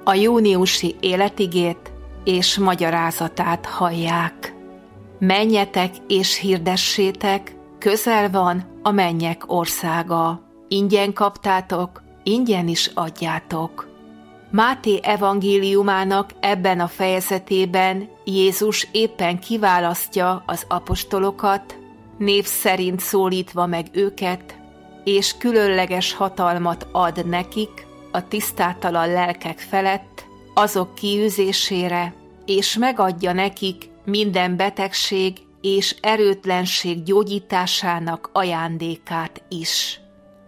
a júniusi életigét és magyarázatát hallják. Menjetek és hirdessétek, közel van a mennyek országa. Ingyen kaptátok, ingyen is adjátok. Máté evangéliumának ebben a fejezetében Jézus éppen kiválasztja az apostolokat, név szerint szólítva meg őket, és különleges hatalmat ad nekik a tisztátalan lelkek felett, azok kiűzésére, és megadja nekik minden betegség és erőtlenség gyógyításának ajándékát is.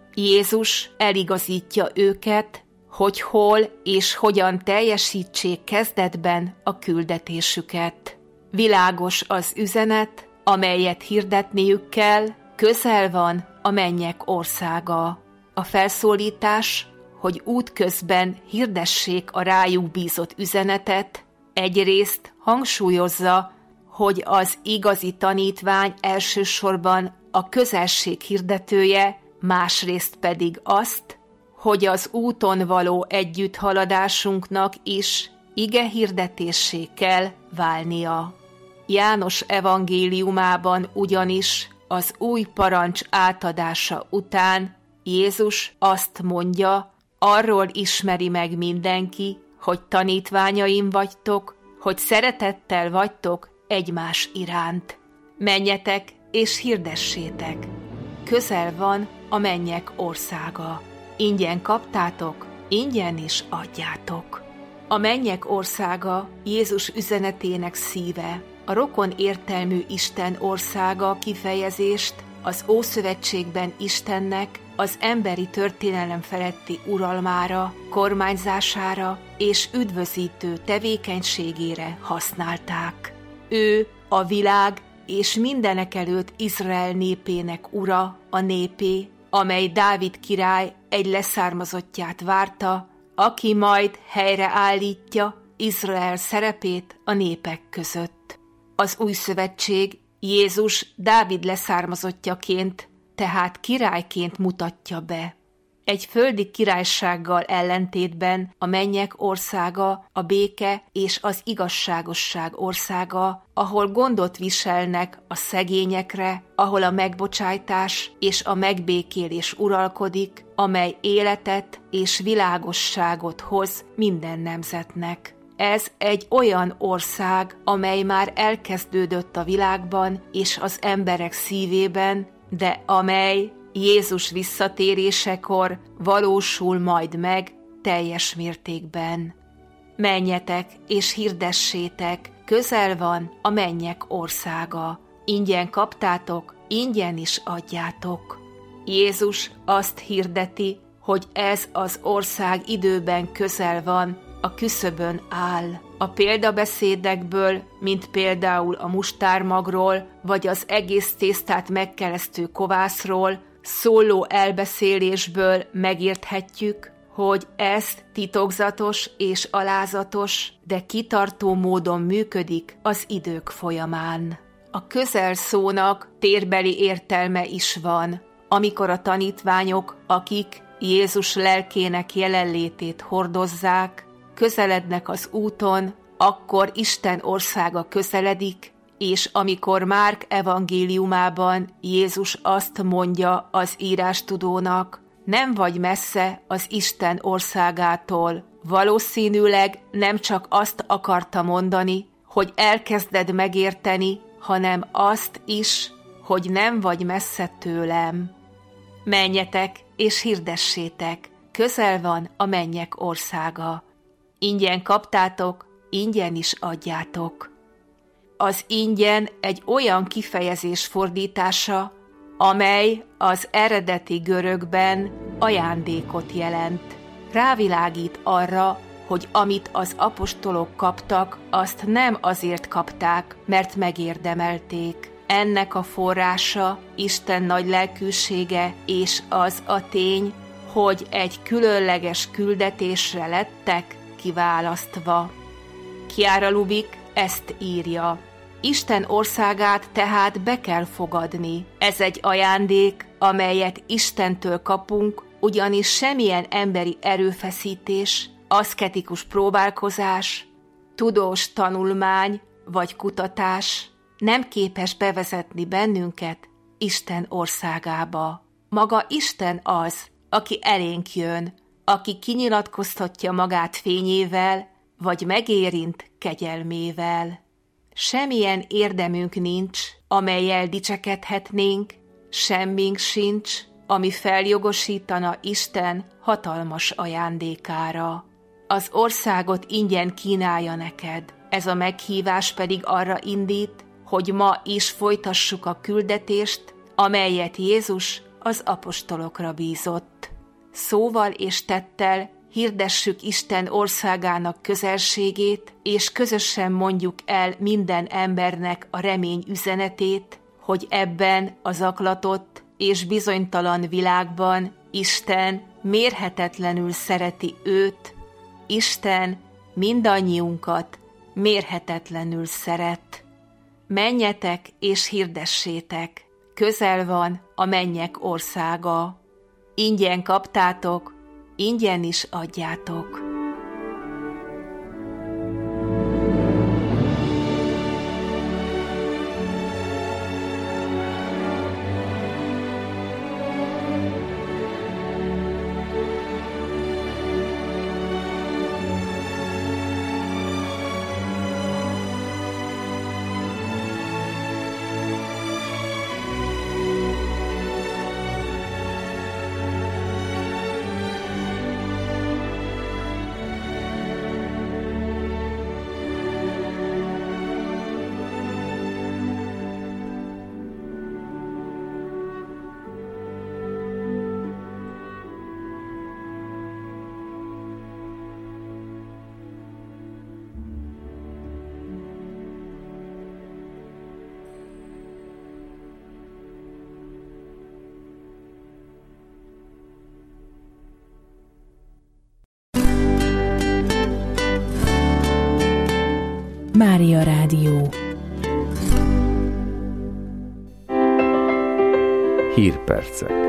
Jézus eligazítja őket, hogy hol és hogyan teljesítsék kezdetben a küldetésüket. Világos az üzenet, amelyet hirdetniük kell, közel van a mennyek országa. A felszólítás, hogy útközben hirdessék a rájuk bízott üzenetet, egyrészt hangsúlyozza, hogy az igazi tanítvány elsősorban a közelség hirdetője, másrészt pedig azt, hogy az úton való együtthaladásunknak is ige hirdetéssé kell válnia. János evangéliumában ugyanis az új parancs átadása után Jézus azt mondja, arról ismeri meg mindenki, hogy tanítványaim vagytok, hogy szeretettel vagytok egymás iránt. Menjetek és hirdessétek. Közel van a mennyek országa. Ingyen kaptátok, ingyen is adjátok. A mennyek országa Jézus üzenetének szíve. A rokon értelmű Isten országa kifejezést az Ószövetségben Istennek az emberi történelem feletti uralmára, kormányzására és üdvözítő tevékenységére használták. Ő a világ és mindenekelőtt Izrael népének ura, a népé, amely Dávid király egy leszármazottját várta, aki majd helyreállítja Izrael szerepét a népek között. Az új szövetség Jézus Dávid leszármazottjaként, tehát királyként mutatja be. Egy földi királysággal ellentétben a mennyek országa a béke és az igazságosság országa, ahol gondot viselnek a szegényekre, ahol a megbocsájtás és a megbékélés uralkodik, amely életet és világosságot hoz minden nemzetnek. Ez egy olyan ország, amely már elkezdődött a világban és az emberek szívében, de amely Jézus visszatérésekor valósul majd meg teljes mértékben. Menjetek és hirdessétek, közel van a mennyek országa. Ingyen kaptátok, ingyen is adjátok. Jézus azt hirdeti, hogy ez az ország időben közel van, a küszöbön áll. A példabeszédekből, mint például a mustármagról, vagy az egész tésztát megkeresztő kovászról, szóló elbeszélésből megérthetjük, hogy ez titokzatos és alázatos, de kitartó módon működik az idők folyamán. A közel szónak térbeli értelme is van, amikor a tanítványok, akik Jézus lelkének jelenlétét hordozzák, közelednek az úton, akkor Isten országa közeledik, és amikor Márk evangéliumában Jézus azt mondja az írástudónak, nem vagy messze az Isten országától, valószínűleg nem csak azt akarta mondani, hogy elkezded megérteni, hanem azt is, hogy nem vagy messze tőlem. Menjetek és hirdessétek, közel van a mennyek országa. Ingyen kaptátok, ingyen is adjátok. Az ingyen egy olyan kifejezés fordítása, amely az eredeti görögben ajándékot jelent. Rávilágít arra, hogy amit az apostolok kaptak, azt nem azért kapták, mert megérdemelték. Ennek a forrása Isten nagy lelkűsége és az a tény, hogy egy különleges küldetésre lettek kiválasztva. Chiara Lubich ezt írja. Isten országát tehát be kell fogadni. Ez egy ajándék, amelyet Istentől kapunk, ugyanis semmilyen emberi erőfeszítés aszketikus próbálkozás, tudós tanulmány vagy kutatás nem képes bevezetni bennünket Isten országába. Maga Isten az, aki elénk jön, aki kinyilatkoztatja magát fényével, vagy megérint kegyelmével. Semmilyen érdemünk nincs, amellyel dicsekedhetnénk, semmink sincs, ami feljogosítana Isten hatalmas ajándékára. Az országot ingyen kínálja neked, ez a meghívás pedig arra indít, hogy ma is folytassuk a küldetést, amelyet Jézus az apostolokra bízott. Szóval és tettel hirdessük Isten országának közelségét, és közösen mondjuk el minden embernek a remény üzenetét, hogy ebben a zaklatott és bizonytalan világban Isten mérhetetlenül szereti őt, Isten mindannyiunkat mérhetetlenül szeret. Menjetek és hirdessétek, közel van a mennyek országa. Ingyen kaptátok, ingyen is adjátok. Mária Rádió. Hírpercek.